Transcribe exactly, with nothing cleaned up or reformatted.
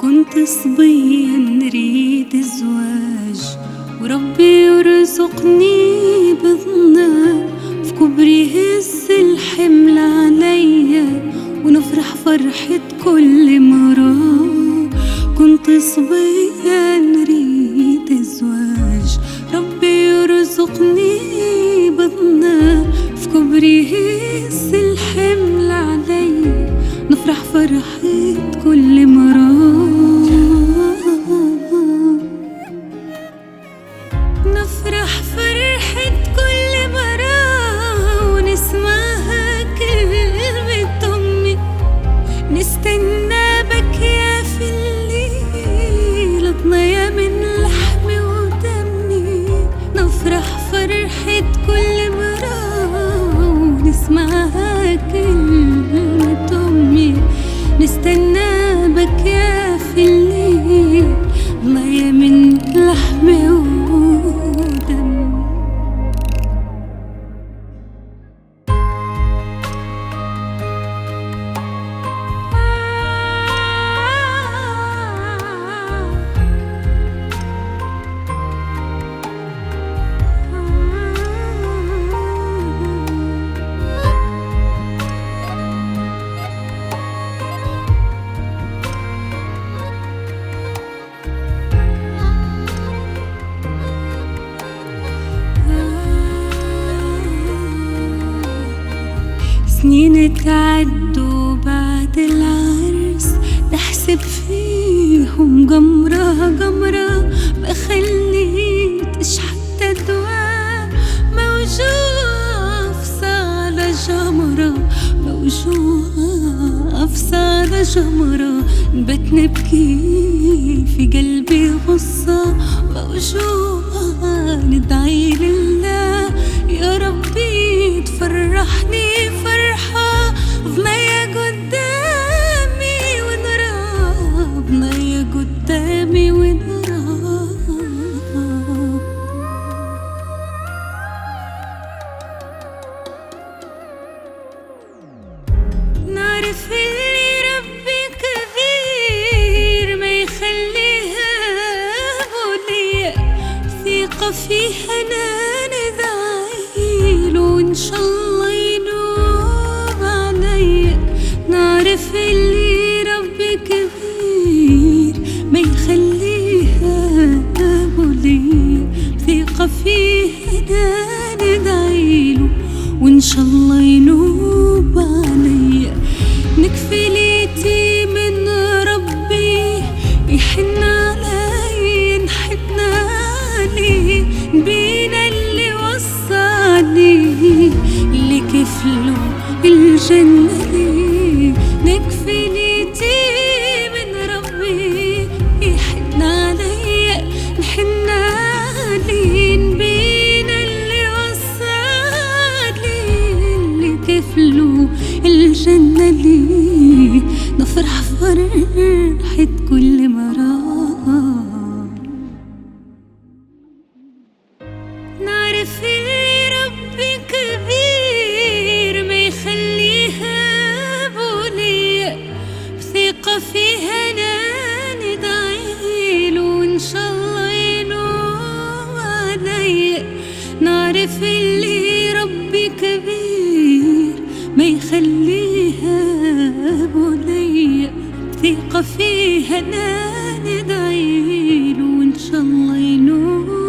كنت صبية نريد الزواج وربي يرزقني بظنه، في كبري يهز الحمل عليا ونفرح فرحة كل مرة. كنت صبية نريد الزواج ربي يرزقني بظنه، في كبري يهز الحمل عليا نفرح فرحة كل مرة. نفرح فرحة كل مرة ونسمعها كلمة أمي، نستنى بكيا في الليل طنية من لحمي ودمي. نفرح فرحة كل مرة ونسمعها كلمة أمي، نستنى بكيا في الليل طنية من لحمي ودمي. سنين تعدوا بعد العرس، بحسب فيهم جمرة جمرة، ما خليتش حتى دواء موجوع أفصى على جمرة، موجوع أفصى على جمرة. نبت نبكي في قلبي غصة موجوعة، ندعي لله يا ربي تفرحني فرحة، بنية قدامي ونرى، بنية قدامي ونرى. نعرف اللي ربي كبير ما يخليها بولية، ثقة فيها أنا ندعيله وإن شاء الله ينوب عليا. نعرف اللي ربي كبير ما يخليها بولية، ثقة فيها أنا ندعيله وإن شاء الله ينوب عليا. نكفي ليتي من ربي يحن علي نحن علي، بينا اللي وصاني اللي كفله الجنة لي. نكفي ليتي من ربي يحن علي نحن علي، بينا اللي وصاني اللي كفله الجنة لي. نفرح فرحة كل مرة. نعرف اللي ربي كبير ما يخليها بولية، بثقة فيها أنا ندعيله وإن شاء الله ينوب عليا. نعرف اللي ربي كبير ما يخليها بولية، ثقة فيها أنا ندعيله وإن شاء الله ينوب